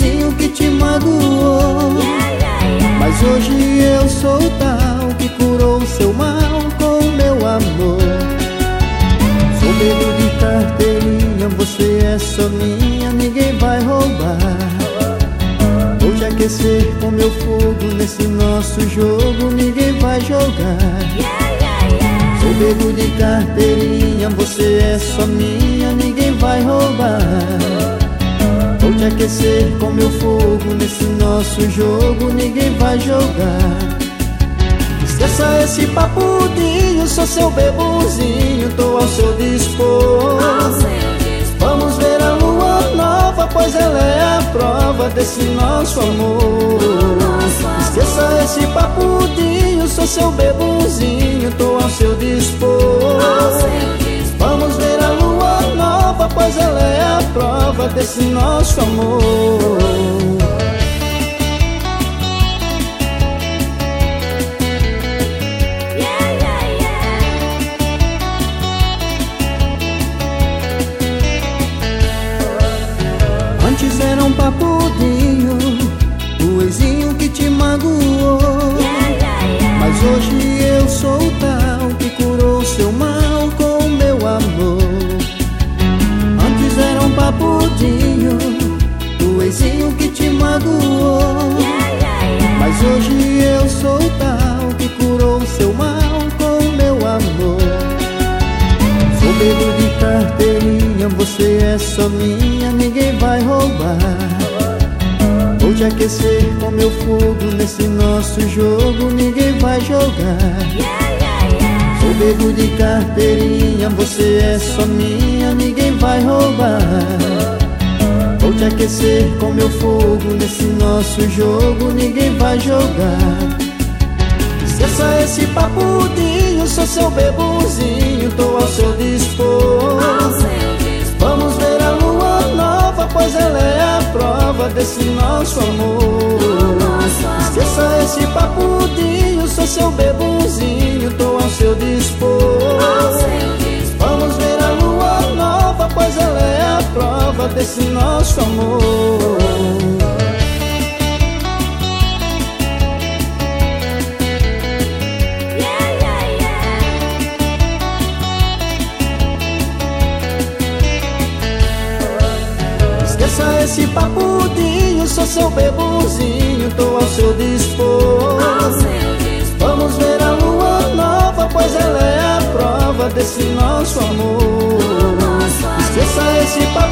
ex-inho que te magoou. Mas hoje eu sou o tal que curou seu mal com o meu amor. Sou medo de carteirinha, você é só minha, ninguém vai roubar. Vou te aquecer com meu fogo, nesse nosso jogo ninguém vai jogar. Sou medo de carteirinha, você é só minha, ninguém vai roubar. Vou te aquecer com meu fogo, nesse nosso jogo ninguém vai jogar. Esqueça esse papudinho, sou seu bebuzinho, tô ao seu dispor. Vamos ver a lua nova, pois ela é a prova desse nosso amor. Esqueça esse papudinho, sou seu bebuzinho, tô ao seu dispor. Vamos ver a lua nova, pois ela é a prova desse nosso amor. Antes era um papudinho, o ex-inho que te magoou. Mas hoje eu sou o tal que curou seu mal com o meu amor. Antes era um papudinho, o ex-inho que te magoou. Mas hoje eu sou o tal que curou seu mal com o meu amor. Sou medo de carteirinha, você é só minha, ninguém vai roubar. Vou te aquecer com meu fogo, nesse nosso jogo ninguém vai jogar. Sou medo de carteirinha, você é só minha, ninguém vai roubar. Vou te aquecer com meu fogo, nesse nosso jogo ninguém vai jogar. Esqueça esse papudinho, sou seu bebuzinho, tô ao seu dispor. Vamos ver a lua nova, pois ela é a prova desse nosso amor. Esqueça esse papudinho, sou seu bebuzinho, tô ao seu dispor. Vamos ver a lua nova, pois ela é a prova desse nosso amor. Esqueça esse papudinho, sou seu bebuzinho, tô ao seu dispor. Vamos ver a lua nova, pois ela é a prova desse nosso amor. Esqueça esse papudinho,